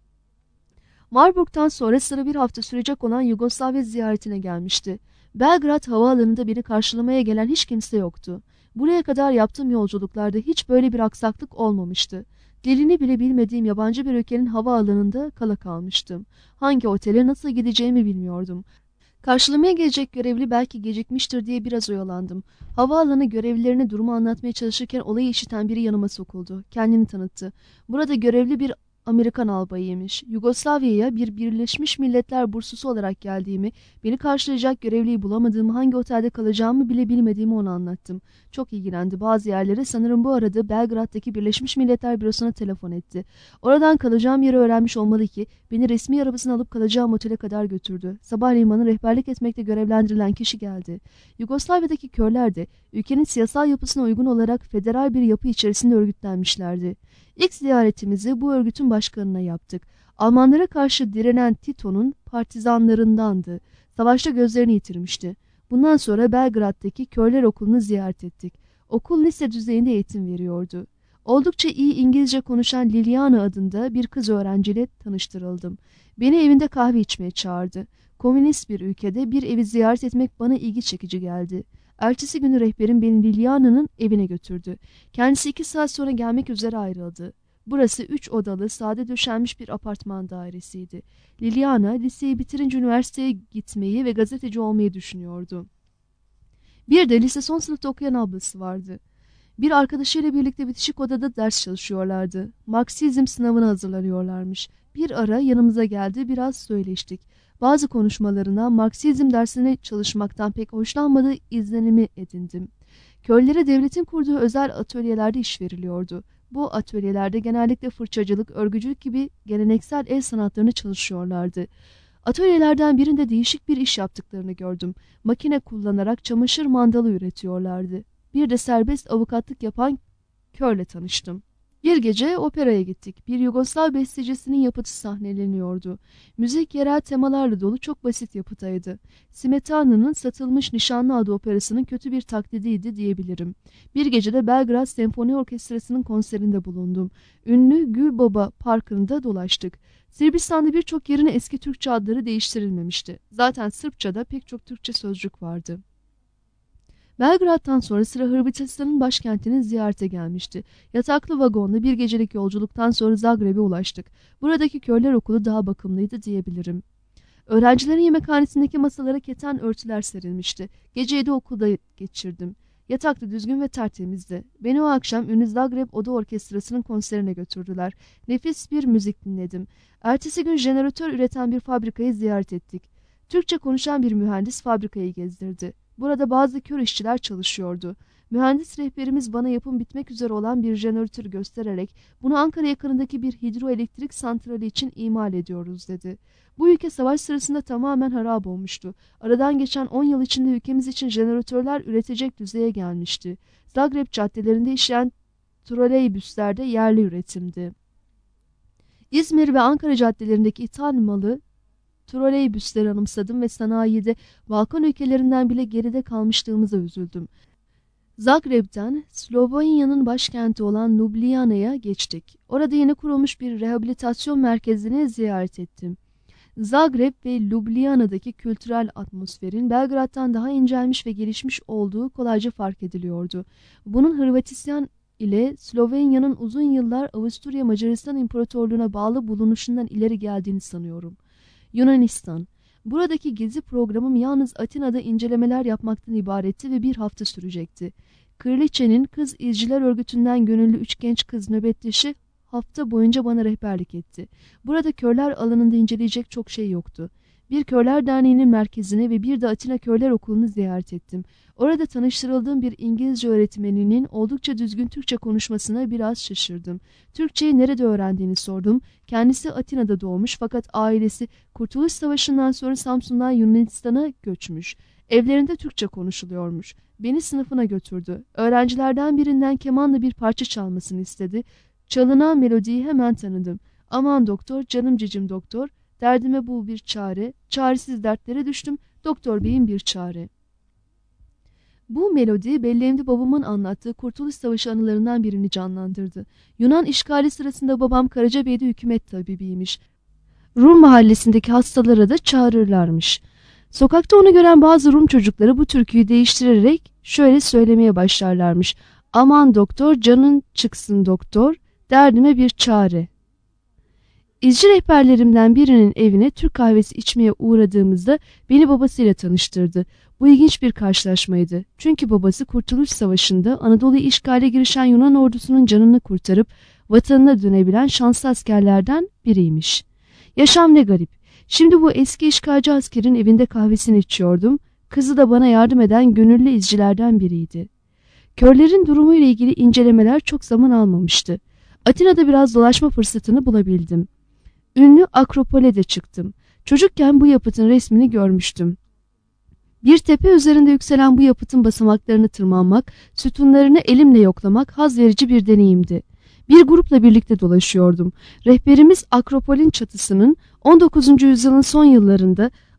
Marburg'dan sonra sıra 1 hafta sürecek olan Yugoslavya ziyaretine gelmişti. Belgrad havaalanında beni karşılamaya gelen hiç kimse yoktu. Buraya kadar yaptığım yolculuklarda hiç böyle bir aksaklık olmamıştı. Dilini bile bilmediğim yabancı bir ülkenin havaalanında kala kalmıştım. Hangi otele nasıl gideceğimi bilmiyordum. Karşılamaya gelecek görevli belki gecikmiştir diye biraz oyalandım. Havaalanı görevlilerine durumu anlatmaya çalışırken olayı işiten biri yanıma sokuldu. Kendini tanıttı. Burada görevli bir Amerikan albayıymış. Yugoslavya'ya bir Birleşmiş Milletler burslusu olarak geldiğimi, beni karşılayacak görevliyi bulamadığımı, hangi otelde kalacağımı bile bilmediğimi ona anlattım. Çok ilgilendi. Bazı yerlere, sanırım bu arada Belgrad'daki Birleşmiş Milletler bürosuna telefon etti. Oradan kalacağım yeri öğrenmiş olmalı ki beni resmi arabasına alıp kalacağım otele kadar götürdü. Sabahleyin bana rehberlik etmekle görevlendirilen kişi geldi. Yugoslavya'daki körler de ülkenin siyasal yapısına uygun olarak federal bir yapı içerisinde örgütlenmişlerdi. İlk ziyaretimizi bu örgütün başkanına yaptık. Almanlara karşı direnen Tito'nun partizanlarındandı. Savaşta gözlerini yitirmişti. Bundan sonra Belgrad'daki Körler Okulu'nu ziyaret ettik. Okul lise düzeyinde eğitim veriyordu. Oldukça iyi İngilizce konuşan Liliana adında bir kız öğrenciyle tanıştırıldım. Beni evinde kahve içmeye çağırdı. Komünist bir ülkede bir evi ziyaret etmek bana ilgi çekici geldi. Ertesi günü rehberim beni Liliana'nın evine götürdü. Kendisi 2 saat sonra gelmek üzere ayrıldı. Burası 3 odalı, sade döşenmiş bir apartman dairesiydi. Liliana, liseyi bitirince üniversiteye gitmeyi ve gazeteci olmayı düşünüyordu. Bir de lise son sınıfta okuyan ablası vardı. Bir arkadaşıyla birlikte bitişik odada ders çalışıyorlardı. Marksizm sınavına hazırlanıyorlarmış. Bir ara yanımıza geldi, biraz söyleştik. Bazı konuşmalarına Marksizm dersine çalışmaktan pek hoşlanmadığı izlenimi edindim. Körlere devletin kurduğu özel atölyelerde iş veriliyordu. Bu atölyelerde genellikle fırçacılık, örgücülük gibi geleneksel el sanatlarını çalışıyorlardı. Atölyelerden birinde değişik bir iş yaptıklarını gördüm. Makine kullanarak çamaşır mandalı üretiyorlardı. Bir de serbest avukatlık yapan körle tanıştım. Bir gece operaya gittik. Bir Yugoslav bestecisinin yapıtı sahneleniyordu. Müzik yerel temalarla dolu çok basit yapıtaydı. Smetana'nın Satılmış Nişanlı adı operasının kötü bir taklidiydi diyebilirim. Bir gecede Belgrad Senfoni Orkestrası'nın konserinde bulundum. Ünlü Gülbaba Parkı'nda dolaştık. Sırbistan'da birçok yerine eski Türkçe adları değiştirilmemişti. Zaten Sırpça'da pek çok Türkçe sözcük vardı. Belgrad'dan sonra sıra Hırvatistan'ın başkentini ziyarete gelmişti. Yataklı vagonla bir gecelik yolculuktan sonra Zagreb'e ulaştık. Buradaki körler okulu daha bakımlıydı diyebilirim. Öğrencilerin yemekhanesindeki masalara keten örtüler serilmişti. Geceyi de okulda geçirdim. Yatak da düzgün ve tertemizdi. Beni o akşam ünlü Zagreb Oda Orkestrası'nın konserine götürdüler. Nefis bir müzik dinledim. Ertesi gün jeneratör üreten bir fabrikayı ziyaret ettik. Türkçe konuşan bir mühendis fabrikayı gezdirdi. Burada bazı kör işçiler çalışıyordu. Mühendis rehberimiz bana yapım bitmek üzere olan bir jeneratör göstererek bunu Ankara yakınındaki bir hidroelektrik santrali için imal ediyoruz dedi. Bu ülke savaş sırasında tamamen harap olmuştu. Aradan geçen 10 yıl içinde ülkemiz için jeneratörler üretecek düzeye gelmişti. Zagreb caddelerinde işleyen troleybüsler de yerli üretimdi. İzmir ve Ankara caddelerindeki ithal malı troleybüsleri anımsadım ve sanayide Balkan ülkelerinden bile geride kalmışlığımıza üzüldüm. Zagreb'den Slovenya'nın başkenti olan Ljubljana'ya geçtik. Orada yeni kurulmuş bir rehabilitasyon merkezini ziyaret ettim. Zagreb ve Ljubljana'daki kültürel atmosferin Belgrad'dan daha incelmiş ve gelişmiş olduğu kolayca fark ediliyordu. Bunun Hırvatistan ile Slovenya'nın uzun yıllar Avusturya Macaristan İmparatorluğu'na bağlı bulunuşundan ileri geldiğini sanıyorum. Yunanistan. Buradaki gezi programım yalnız Atina'da incelemeler yapmaktan ibaretti ve bir hafta sürecekti. Kraliçenin Kız İzciler Örgütü'nden gönüllü 3 genç kız nöbetleşi hafta boyunca bana rehberlik etti. Burada körler alanında inceleyecek çok şey yoktu. Bir körler derneğinin merkezini ve bir de Atina Körler Okulu'nu ziyaret ettim. Orada tanıştırıldığım bir İngilizce öğretmeninin oldukça düzgün Türkçe konuşmasına biraz şaşırdım. Türkçeyi nerede öğrendiğini sordum. Kendisi Atina'da doğmuş fakat ailesi Kurtuluş Savaşı'ndan sonra Samsun'dan Yunanistan'a göçmüş. Evlerinde Türkçe konuşuluyormuş. Beni sınıfına götürdü. Öğrencilerden birinden kemanla bir parça çalmasını istedi. Çalınan melodiyi hemen tanıdım. Aman doktor, canım cicim doktor, derdime bul bir çare, çaresiz dertlere düştüm, doktor beyin bir çare. Bu melodi belleğimde babamın anlattığı Kurtuluş Savaşı anılarından birini canlandırdı. Yunan işgali sırasında babam Karacabey'de hükümet tabibiymiş. Rum mahallesindeki hastalara da çağırırlarmış. Sokakta onu gören bazı Rum çocukları bu türküyü değiştirerek şöyle söylemeye başlarlarmış. Aman doktor, canın çıksın doktor, derdime bir çare. İzci rehberlerimden birinin evine Türk kahvesi içmeye uğradığımızda beni babasıyla tanıştırdı. Bu ilginç bir karşılaşmaydı. Çünkü babası Kurtuluş Savaşı'nda Anadolu'yu işgale girişen Yunan ordusunun canını kurtarıp vatanına dönebilen şanslı askerlerden biriymiş. Yaşam ne garip. Şimdi bu eski işgalci askerin evinde kahvesini içiyordum. Kızı da bana yardım eden gönüllü izcilerden biriydi. Körlerin durumuyla ilgili incelemeler çok zaman almamıştı. Atina'da biraz dolaşma fırsatını bulabildim. Ünlü Akropol'e de çıktım. Çocukken bu yapıtın resmini görmüştüm. Bir tepe üzerinde yükselen bu yapıtın basamaklarını tırmanmak, sütunlarını elimle yoklamak haz verici bir deneyimdi. Bir grupla birlikte dolaşıyordum. Rehberimiz Akropol'ün çatısının 19. yüzyılın son yıllarında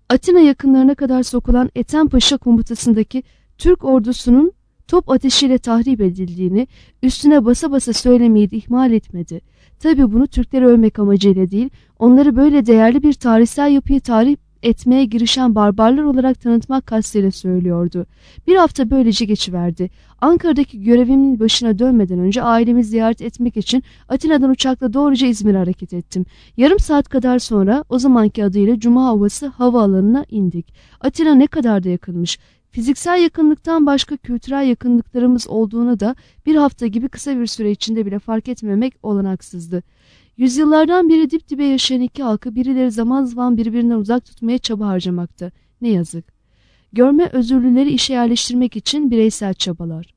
Atina yakınlarına kadar sokulan Ethem Paşa komutasındaki Türk ordusunun top ateşiyle tahrip edildiğini üstüne basa basa söylemeyi de ihmal etmedi. Tabii bunu Türkleri övmek amacıyla değil, onları böyle değerli bir tarihsel yapıyı tarif etmeye girişen barbarlar olarak tanıtmak kastıyla söylüyordu. Bir hafta böylece geçiverdi. Ankara'daki görevimin başına dönmeden önce ailemi ziyaret etmek için Atina'dan uçakla doğruca İzmir'e hareket ettim. Yarım saat kadar sonra o zamanki adıyla Cuma Ovası havaalanına indik. Atina ne kadar da yakınmış. Fiziksel yakınlıktan başka kültürel yakınlıklarımız olduğunu da bir hafta gibi kısa bir süre içinde bile fark etmemek olanaksızdı. Yüzyıllardan beri dip dibe yaşayan iki halkı birileri zaman zaman birbirinden uzak tutmaya çaba harcamakta. Ne yazık. Görme özürlüleri işe yerleştirmek için bireysel çabalar.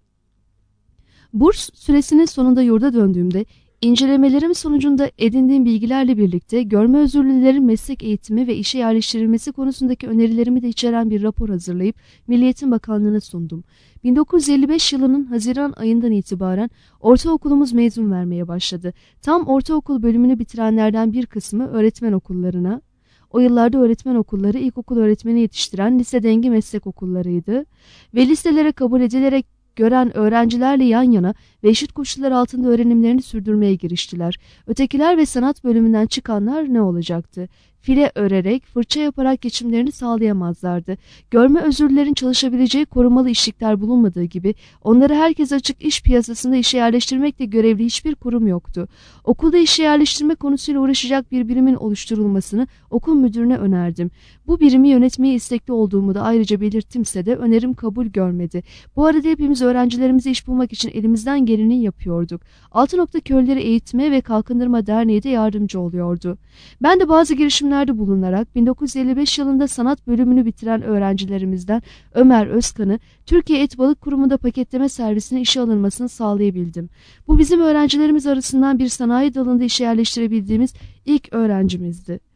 Burs süresinin sonunda yurda döndüğümde İncelemelerim sonucunda edindiğim bilgilerle birlikte görme özürlülerin meslek eğitimi ve işe yerleştirilmesi konusundaki önerilerimi de içeren bir rapor hazırlayıp Milli Eğitim Bakanlığı'na sundum. 1955 yılının Haziran ayından itibaren ortaokulumuz mezun vermeye başladı. Tam ortaokul bölümünü bitirenlerden bir kısmı öğretmen okullarına, o yıllarda öğretmen okulları ilkokul öğretmeni yetiştiren lise dengi meslek okullarıydı ve liselere kabul edilerek gören öğrencilerle yan yana ve eşit koşullar altında öğrenimlerini sürdürmeye giriştiler. Ötekiler ve sanat bölümünden çıkanlar ne olacaktı? File örerek, fırça yaparak geçimlerini sağlayamazlardı. Görme özürlülerin çalışabileceği korumalı işlikler bulunmadığı gibi onları herkes açık iş piyasasında işe yerleştirmekle görevli hiçbir kurum yoktu. Okulda işe yerleştirme konusuyla uğraşacak bir birimin oluşturulmasını okul müdürüne önerdim. Bu birimi yönetmeye istekli olduğumu da ayrıca belirttimse de önerim kabul görmedi. Bu arada hepimiz öğrencilerimize iş bulmak için elimizden geleni yapıyorduk. Altınokta Köyleri Eğitme ve Kalkındırma Derneği de yardımcı oluyordu. Ben de bazı girişimlerde bulunarak 1955 yılında sanat bölümünü bitiren öğrencilerimizden Ömer Özkan'ı Türkiye Et Balık Kurumu'nda paketleme servisine işe alınmasını sağlayabildim. Bu bizim öğrencilerimiz arasından bir sanayi dalında işe yerleştirebildiğimiz ilk öğrencimizdi.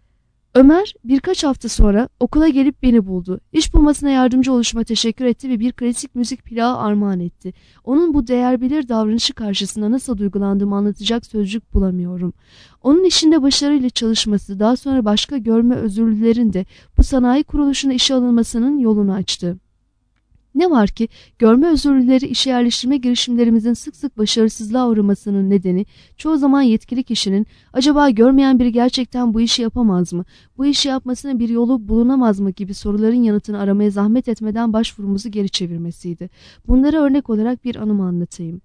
Ömer birkaç hafta sonra okula gelip beni buldu. İş bulmasına yardımcı oluşuma teşekkür etti ve bir klasik müzik plağı armağan etti. Onun bu değer bilir davranışı karşısında nasıl duygulandığımı anlatacak sözcük bulamıyorum. Onun işinde başarıyla çalışması daha sonra başka görme özürlülerin de bu sanayi kuruluşuna işe alınmasının yolunu açtı. Ne var ki görme özürlüleri işe yerleştirme girişimlerimizin sık sık başarısızlığa uğramasının nedeni çoğu zaman yetkili kişinin acaba görmeyen biri gerçekten bu işi yapamaz mı, bu işi yapmasına bir yolu bulunamaz mı gibi soruların yanıtını aramaya zahmet etmeden başvurumuzu geri çevirmesiydi. Bunlara örnek olarak bir anımı anlatayım.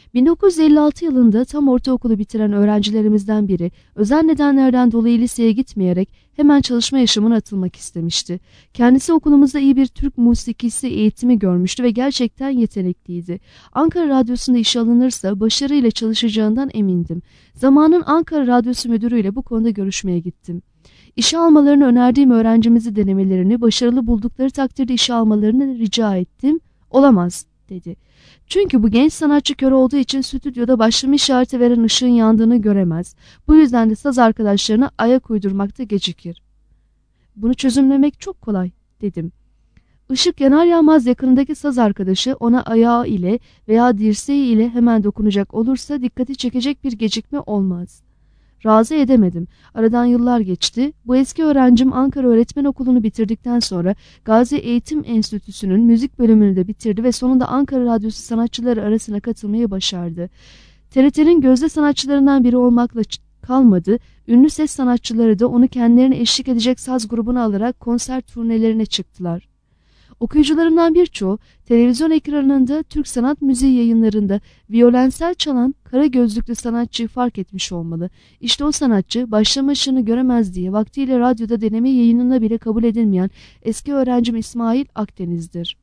1956 yılında tam ortaokulu bitiren öğrencilerimizden biri özel nedenlerden dolayı liseye gitmeyerek hemen çalışma yaşamına atılmak istemişti. Kendisi okulumuzda iyi bir Türk musikisi eğitimi görmüştü ve gerçekten yetenekliydi. Ankara Radyosu'nda işe alınırsa başarıyla çalışacağından emindim. Zamanın Ankara Radyosu müdürüyle bu konuda görüşmeye gittim. İşe almalarını önerdiğim öğrencimizi denemelerini, başarılı buldukları takdirde işe almalarını rica ettim. Olamaz, dedi. Çünkü bu genç sanatçı kör olduğu için stüdyoda başlama işareti veren ışığın yandığını göremez. Bu yüzden de saz arkadaşlarına ayak uydurmakta gecikir. Bunu çözümlemek çok kolay, dedim. Işık yanar yanmaz yakınındaki saz arkadaşı ona ayağı ile veya dirseği ile hemen dokunacak olursa dikkati çekecek bir gecikme olmaz. Razı edemedim. Aradan yıllar geçti. Bu eski öğrencim Ankara Öğretmen Okulu'nu bitirdikten sonra Gazi Eğitim Enstitüsü'nün müzik bölümünü de bitirdi ve sonunda Ankara Radyosu sanatçıları arasına katılmayı başardı. TRT'nin gözde sanatçılarından biri olmakla kalmadı. Ünlü ses sanatçıları da onu kendilerine eşlik edecek saz grubuna alarak konser turnelerine çıktılar. Okuyucularımdan birçoğu televizyon ekranında Türk sanat müziği yayınlarında violensel çalan kara gözlüklü sanatçıyı fark etmiş olmalı. İşte o sanatçı başlama ışığını göremez diye vaktiyle radyoda deneme yayınına bile kabul edilmeyen eski öğrencim İsmail Akdeniz'dir.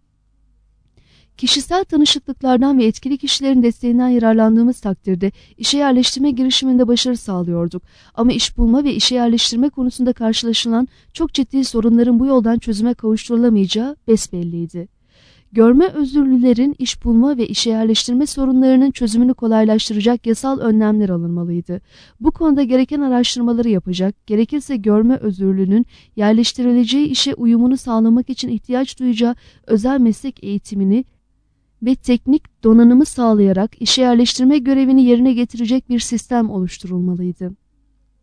Kişisel tanışıklıklardan ve etkili kişilerin desteğinden yararlandığımız takdirde işe yerleştirme girişiminde başarı sağlıyorduk. Ama iş bulma ve işe yerleştirme konusunda karşılaşılan çok ciddi sorunların bu yoldan çözüme kavuşturulamayacağı besbelliydi. Görme özürlülerin iş bulma ve işe yerleştirme sorunlarının çözümünü kolaylaştıracak yasal önlemler alınmalıydı. Bu konuda gereken araştırmaları yapacak, gerekirse görme özürlünün yerleştirileceği işe uyumunu sağlamak için ihtiyaç duyacağı özel meslek eğitimini ve teknik donanımı sağlayarak işe yerleştirme görevini yerine getirecek bir sistem oluşturulmalıydı.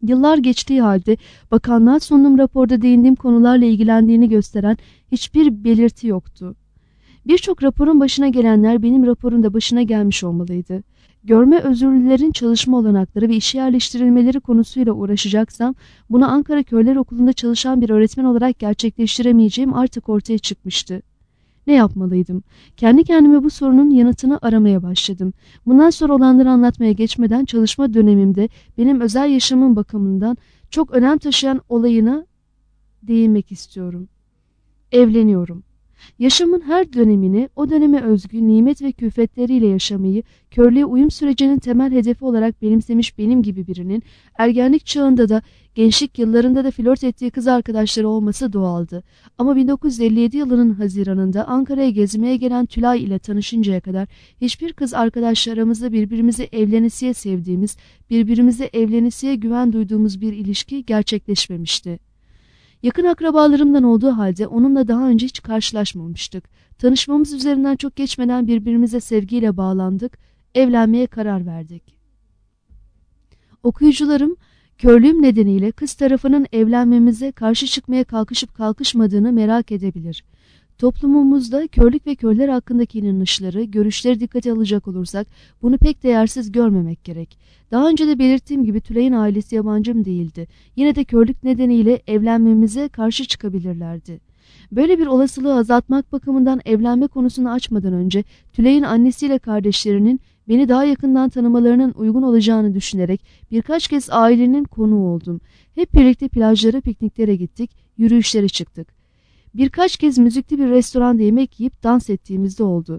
Yıllar geçtiği halde bakanlığa sunduğum raporda değindiğim konularla ilgilendiğini gösteren hiçbir belirti yoktu. Birçok raporun başına gelenler benim raporun da başına gelmiş olmalıydı. Görme özürlülerin çalışma olanakları ve işe yerleştirilmeleri konusuyla uğraşacaksam bunu Ankara Körler Okulu'nda çalışan bir öğretmen olarak gerçekleştiremeyeceğim artık ortaya çıkmıştı. Ne yapmalıydım? Kendi kendime bu sorunun yanıtını aramaya başladım. Bundan sonra olanları anlatmaya geçmeden çalışma dönemimde benim özel yaşamım bakımından çok önem taşıyan olayına değinmek istiyorum. Evleniyorum. Yaşamın her dönemini o döneme özgü nimet ve külfetleriyle yaşamayı körlüğe uyum sürecinin temel hedefi olarak benimsemiş benim gibi birinin ergenlik çağında da gençlik yıllarında da flört ettiği kız arkadaşları olması doğaldı. Ama 1957 yılının Haziran'ında Ankara'ya gezmeye gelen Tülay ile tanışıncaya kadar hiçbir kız arkadaşlarımızla birbirimizi evlenesiye sevdiğimiz, birbirimize evlenesiye güven duyduğumuz bir ilişki gerçekleşmemişti. Yakın akrabalarımdan olduğu halde onunla daha önce hiç karşılaşmamıştık. Tanışmamız üzerinden çok geçmeden birbirimize sevgiyle bağlandık, evlenmeye karar verdik. Okuyucularım, körlüğüm nedeniyle kız tarafının evlenmemize karşı çıkmaya kalkışıp kalkışmadığını merak edebilir. Toplumumuzda körlük ve körler hakkındaki inanışları, görüşleri dikkate alacak olursak bunu pek değersiz görmemek gerek. Daha önce de belirttiğim gibi Tülay'ın ailesi yabancım değildi. Yine de körlük nedeniyle evlenmemize karşı çıkabilirlerdi. Böyle bir olasılığı azaltmak bakımından evlenme konusunu açmadan önce Tülay'ın annesiyle kardeşlerinin beni daha yakından tanımalarının uygun olacağını düşünerek birkaç kez ailenin konuğu oldum. Hep birlikte plajlara, pikniklere gittik, yürüyüşlere çıktık. Birkaç kez müzikli bir restoranda yemek yiyip dans ettiğimizde oldu.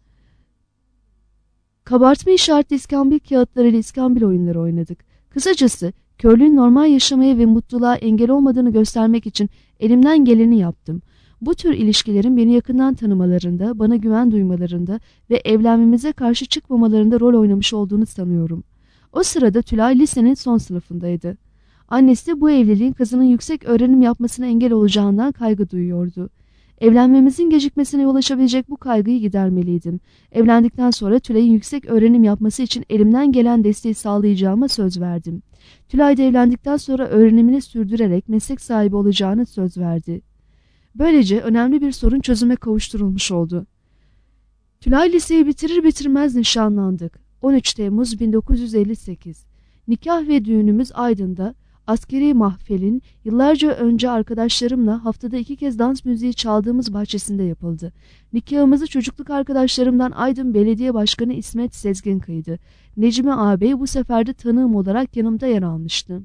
Kabartma işaretli iskambil kağıtlarıyla iskambil oyunları oynadık. Kısacası körlüğün normal yaşamaya ve mutluluğa engel olmadığını göstermek için elimden geleni yaptım. Bu tür ilişkilerin beni yakından tanımalarında, bana güven duymalarında ve evlenmemize karşı çıkmamalarında rol oynamış olduğunu sanıyorum. O sırada Tülay lisenin son sınıfındaydı. Annesi bu evliliğin kızının yüksek öğrenim yapmasına engel olacağından kaygı duyuyordu. Evlenmemizin gecikmesine yol açabilecek bu kaygıyı gidermeliydim. Evlendikten sonra Tülay'ın yüksek öğrenim yapması için elimden gelen desteği sağlayacağıma söz verdim. Tülay da evlendikten sonra öğrenimini sürdürerek meslek sahibi olacağını söz verdi. Böylece önemli bir sorun çözüme kavuşturulmuş oldu. Tülay liseyi bitirir bitirmez nişanlandık. 13 Temmuz 1958. Nikah ve düğünümüz Aydın'da, askeri mahfelin yıllarca önce arkadaşlarımla haftada 2 kez dans müziği çaldığımız bahçesinde yapıldı. Nikahımızı çocukluk arkadaşlarımdan Aydın Belediye Başkanı İsmet Sezgin kıydı. Necmi ağabey bu sefer de tanığım olarak yanımda yer almıştı.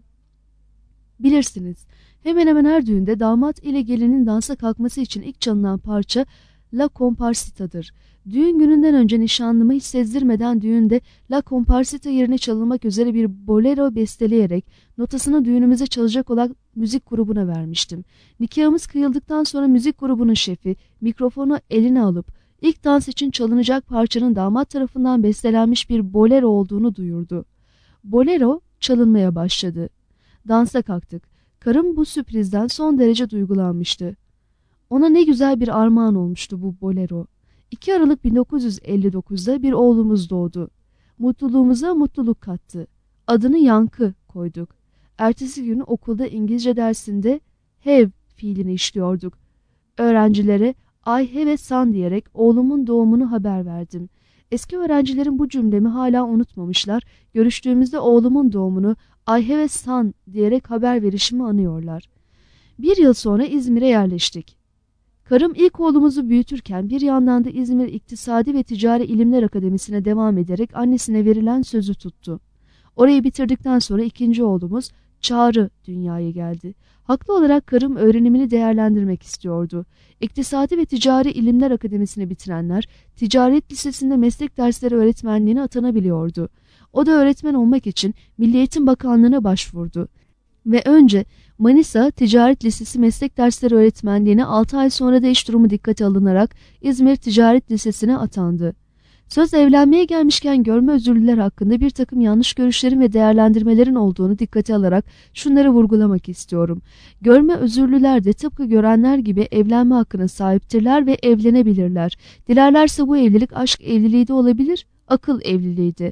Bilirsiniz, hemen hemen her düğünde damat ile gelinin dansa kalkması için ilk çalınan parça La Comparsita'dır. Düğün gününden önce nişanlımı hiç sezdirmeden düğünde La Comparsita yerine çalınmak üzere bir bolero besteleyerek notasını düğünümüze çalacak olan müzik grubuna vermiştim. Nikahımız kıyıldıktan sonra müzik grubunun şefi mikrofonu eline alıp ilk dans için çalınacak parçanın damat tarafından bestelenmiş bir bolero olduğunu duyurdu. Bolero çalınmaya başladı. Dansa kalktık. Karım bu sürprizden son derece duygulanmıştı. Ona ne güzel bir armağan olmuştu bu bolero. 2 Aralık 1959'da bir oğlumuz doğdu. Mutluluğumuza mutluluk kattı. Adını Yankı koyduk. Ertesi gün okulda İngilizce dersinde have fiilini işliyorduk. Öğrencilere I have a son diyerek oğlumun doğumunu haber verdim. Eski öğrencilerin bu cümlemi hala unutmamışlar. Görüştüğümüzde oğlumun doğumunu I have a son diyerek haber verişimi anıyorlar. 1 yıl sonra İzmir'e yerleştik. Karım ilk oğlumuzu büyütürken bir yandan da İzmir İktisadi ve Ticari İlimler Akademisi'ne devam ederek annesine verilen sözü tuttu. Orayı bitirdikten sonra ikinci oğlumuz Çağrı dünyaya geldi. Haklı olarak karım öğrenimini değerlendirmek istiyordu. İktisadi ve Ticari İlimler Akademisi'ni bitirenler Ticaret Lisesi'nde meslek dersleri öğretmenliğine atanabiliyordu. O da öğretmen olmak için Milli Eğitim Bakanlığı'na başvurdu. Ve önce Manisa Ticaret Lisesi meslek dersleri öğretmenliğine 6 ay sonra da iş durumu dikkate alınarak İzmir Ticaret Lisesi'ne atandı. Söz evlenmeye gelmişken görme özürlüler hakkında bir takım yanlış görüşlerin ve değerlendirmelerin olduğunu dikkate alarak şunları vurgulamak istiyorum. Görme özürlüler de tıpkı görenler gibi evlenme hakkına sahiptirler ve evlenebilirler. Dilerlerse bu evlilik aşk evliliği de olabilir, akıl evliliği de.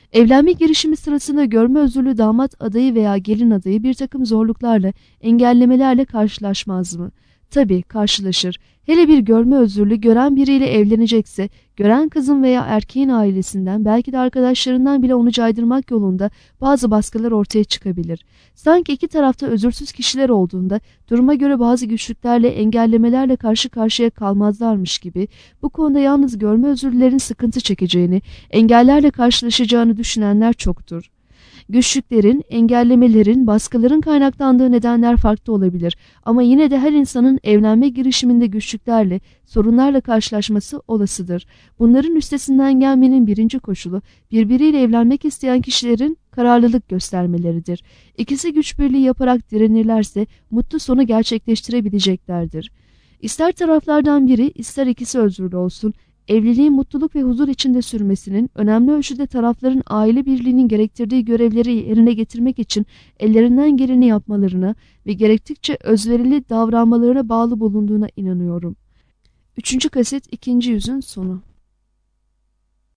Evlenme girişimi sırasında görme özürlü damat adayı veya gelin adayı bir takım zorluklarla, engellemelerle karşılaşmaz mı? Tabii karşılaşır. Hele bir görme özürlü gören biriyle evlenecekse, gören kızın veya erkeğin ailesinden, belki de arkadaşlarından bile onu caydırmak yolunda bazı baskılar ortaya çıkabilir. Sanki iki tarafta özürsüz kişiler olduğunda, duruma göre bazı güçlüklerle, engellemelerle karşı karşıya kalmazlarmış gibi, bu konuda yalnız görme özürlülerin sıkıntı çekeceğini, engellerle karşılaşacağını düşünenler çoktur. Güçlüklerin, engellemelerin, baskıların kaynaklandığı nedenler farklı olabilir ama yine de her insanın evlenme girişiminde güçlüklerle, sorunlarla karşılaşması olasıdır. Bunların üstesinden gelmenin birinci koşulu, birbiriyle evlenmek isteyen kişilerin kararlılık göstermeleridir. İkisi güç birliği yaparak direnirlerse mutlu sonu gerçekleştirebileceklerdir. İster taraflardan biri, ister ikisi özürlü olsun, evliliğin mutluluk ve huzur içinde sürmesinin, önemli ölçüde tarafların aile birliğinin gerektirdiği görevleri yerine getirmek için ellerinden geleni yapmalarına ve gerektikçe özverili davranmalarına bağlı bulunduğuna inanıyorum. 3. kaset 2. yüzün sonu.